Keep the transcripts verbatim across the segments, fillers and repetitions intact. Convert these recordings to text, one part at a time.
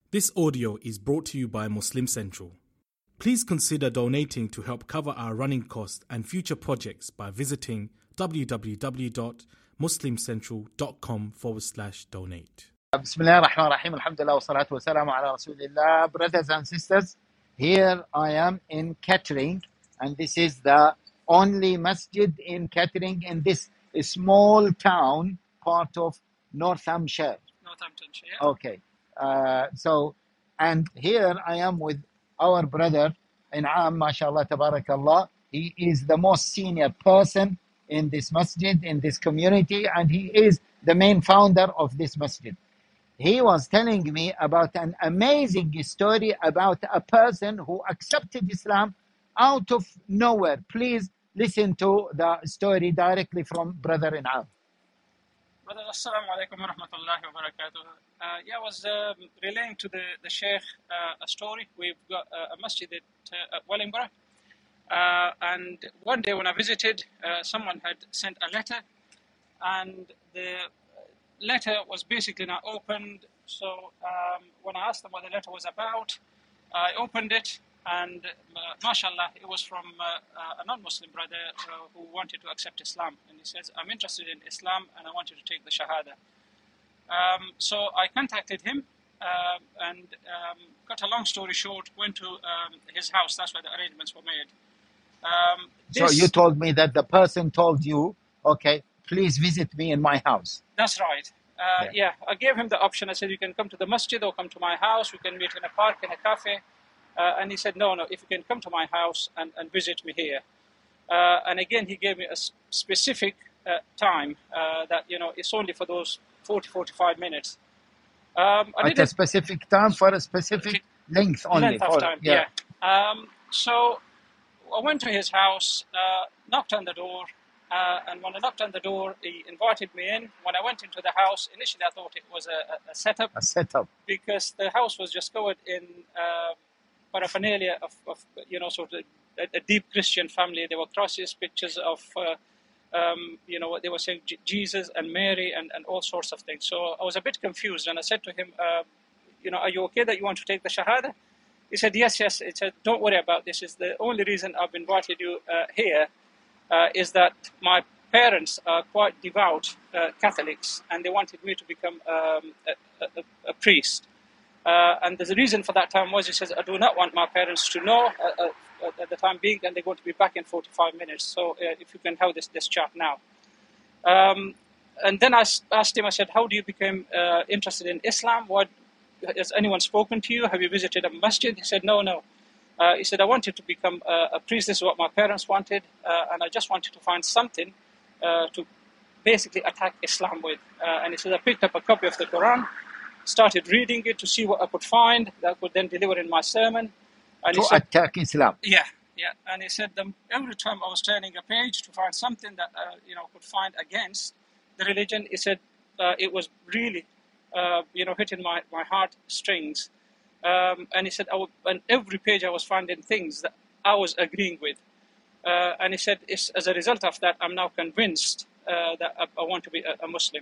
This audio is brought to you by Muslim Central. Please consider donating to help cover our running costs and future projects by visiting www.muslimcentral.com forward slash donate. Bismillah ar-Rahman ar-Rahim, alhamdulillah wa salatu wa salamu ala rasulillah. Brothers and sisters, here I am in Kettering, and this is the only masjid in Kettering in this small town, part of Northamptonshire. Northamptonshire, yeah. Okay. Uh, so, and here I am with our brother In'am, mashallah, tabarakallah. He is the most senior person in this masjid, in this community, and he is the main founder of this masjid. He was telling me about an amazing story about a person who accepted Islam out of nowhere. Please listen to the story directly from Brother In'am. Brother, assalamu alaikum wa rahmatullahi wa barakatuh. Uh, yeah, I was uh, relaying to the, the Sheikh uh, a story. We've got uh, a masjid at, uh, at Wellingborough. Uh, and one day when I visited, uh, someone had sent a letter, and the letter was basically not opened. So um, when I asked them what the letter was about, I opened it, and uh, mashallah, it was from uh, uh, a non-Muslim brother uh, who wanted to accept Islam. And he says, I'm interested in Islam and I want you to take the Shahada. Um, so I contacted him uh, and um, cut a long story short, went to um, his house. That's where the arrangements were made. Um, so you told me that the person told you, okay, please visit me in my house. That's right. Uh, yeah. yeah, I gave him the option. I said, you can come to the masjid or come to my house. We can meet in a park, in a cafe. Uh, and he said, no, no, if you can come to my house and, and visit me here. Uh, and again, he gave me a specific uh, time uh, that, you know, it's only for those forty, forty-five minutes. Um, I At a specific time for a specific length only. Length of for, time, yeah. yeah. Um, so I went to his house, uh, knocked on the door, uh, and when I knocked on the door, he invited me in. When I went into the house, initially I thought it was a, a setup. A setup. Because the house was just covered in uh, paraphernalia of, of, you know, sort of a, a deep Christian family. There were crosses, pictures of, uh, um, you know, what they were saying, J- Jesus and Mary and, and all sorts of things. So I was a bit confused, and I said to him, uh, you know, are you okay that you want to take the Shahada? He said, yes, yes. He said, don't worry about this. It's the only reason I've invited you uh, here uh, is that my parents are quite devout uh, Catholics, and they wanted me to become um, a, a, a priest. Uh, and the reason for that time was, he says, I do not want my parents to know uh, uh, at the time being, and they're going to be back in forty-five minutes. So uh, if you can have this, this chat now. Um, and then I asked him, I said, how do you become uh, interested in Islam? What, has anyone spoken to you? Have you visited a masjid? He said, no, no. Uh, he said, I wanted to become a, a priest. This is what my parents wanted. Uh, and I just wanted to find something uh, to basically attack Islam with. Uh, and he said, I picked up a copy of the Quran, started reading it to see what I could find that I could then deliver in my sermon. And to he said, attack Islam. Yeah, yeah. And he said, um, every time I was turning a page to find something that uh, you know could find against the religion, he said uh, it was really uh, you know hitting my, my heart strings. Um, and he said, I would, on every page I was finding things that I was agreeing with. Uh, and he said, it's, as a result of that, I'm now convinced uh, that I, I want to be a, a Muslim.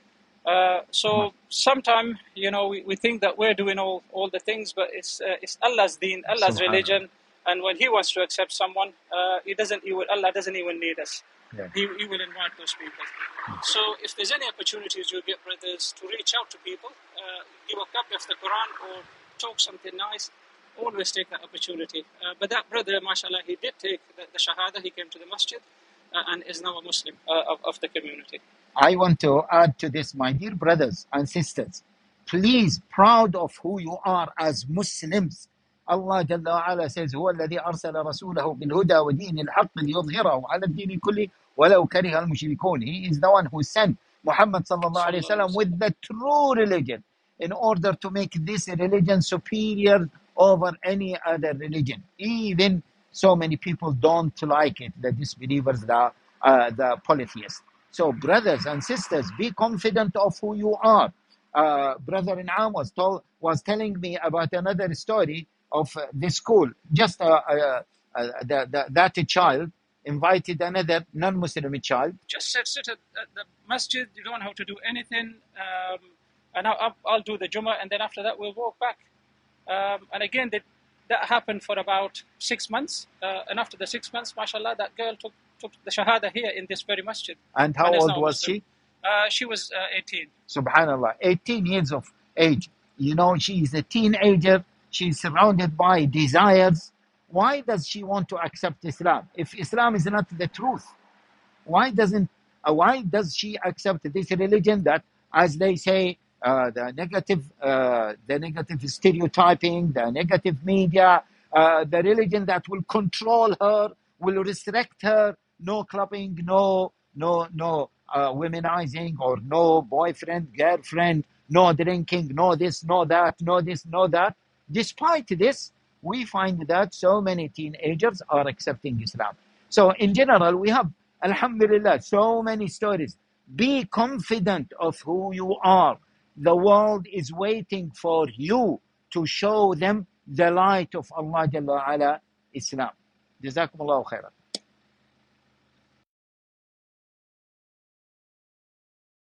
Uh, so sometimes, you know, we, we think that we're doing all, all the things, but it's uh, it's Allah's deen, Allah's religion, and when He wants to accept someone, uh, He doesn't. He will, Allah doesn't even need us. Yeah. He, he will invite those people. Mm. So if there's any opportunities you get, brothers, to reach out to people, uh, give a copy of the Quran or talk something nice, always take that opportunity. Uh, but that brother, mashallah, he did take the, the Shahada. He came to the masjid uh, and is now a Muslim uh, of, of the community. I want to add to this, my dear brothers and sisters. Please, proud of who you are as Muslims. Allah Jalla wa Ala says, هو الذي أرسل رسوله بالهدى ودين الحق ليظهره على الدين كله ولو كره المشركون. He is the one who sent Muhammad sallallahu alayhi wa sallam with the true religion in order to make this religion superior over any other religion. Even so many people don't like it, the disbelievers, the, uh, the polytheists. So brothers and sisters, be confident of who you are. Uh, Brother In'am was, told, was telling me about another story of uh, the school. Just uh, uh, uh, the, the, that child invited another non-Muslim child. Just said, sit at, at the masjid, you don't have to do anything, um, and I'll, I'll do the Jummah, and then after that we'll walk back. Um, and again, they, that happened for about six months. Uh, and after the six months, mashallah, that girl took, took the Shahada here in this very masjid. And how and is old now was Muslim. she? Uh, she was uh, eighteen. Subhanallah, eighteen years of age. You know, she is a teenager. She's surrounded by desires. Why does she want to accept Islam? If Islam is not the truth, why doesn't? Uh, why does she accept this religion that, as they say, uh, the negative, uh, the negative stereotyping, the negative media, uh, the religion that will control her, will restrict her. No clubbing, no, no, no uh, womenizing, or no boyfriend, girlfriend, no drinking, no this, no that, no this, no that. Despite this, we find that so many teenagers are accepting Islam. So in general, we have, alhamdulillah, so many stories. Be confident of who you are. The world is waiting for you to show them the light of Allah Jalla wa Ala, Islam. Jazakumullahu khairan.